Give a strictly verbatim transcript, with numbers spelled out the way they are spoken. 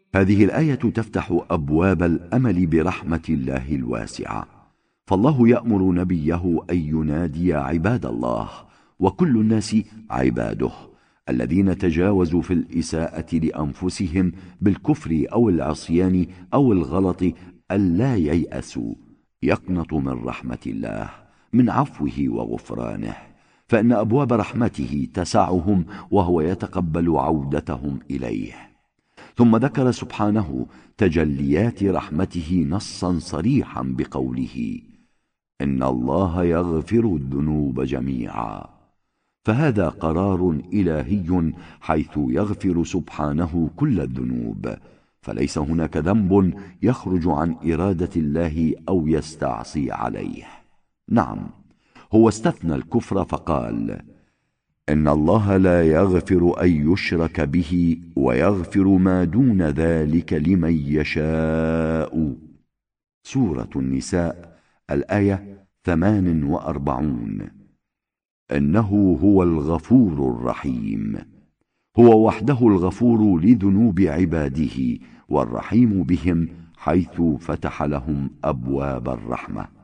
هذه الآية تفتح أبواب الأمل برحمة الله الواسعة، فالله يأمر نبيه أن ينادي عباد الله، وكل الناس عباده الذين تجاوزوا في الإساءة لأنفسهم بالكفر أو العصيان أو الغلط ألا ييأسوا، يقنطوا من رحمة الله، من عفوه وغفرانه، فإن أبواب رحمته تسعهم وهو يتقبل عودتهم إليه. ثم ذكر سبحانه تجليات رحمته نصا صريحا بقوله: إن الله يغفر الذنوب جميعا، فهذا قرار إلهي حيث يغفر سبحانه كل الذنوب، فليس هناك ذنب يخرج عن إرادة الله أو يستعصي عليه. نعم، هو استثنى الكفر فقال: إن الله لا يغفر أن يشرك به ويغفر ما دون ذلك لمن يشاء. سورة النساء الآية ثمان وأربعون. إنه هو الغفور الرحيم، هو وحده الغفور لذنوب عباده والرحيم بهم حيث فتح لهم أبواب الرحمة.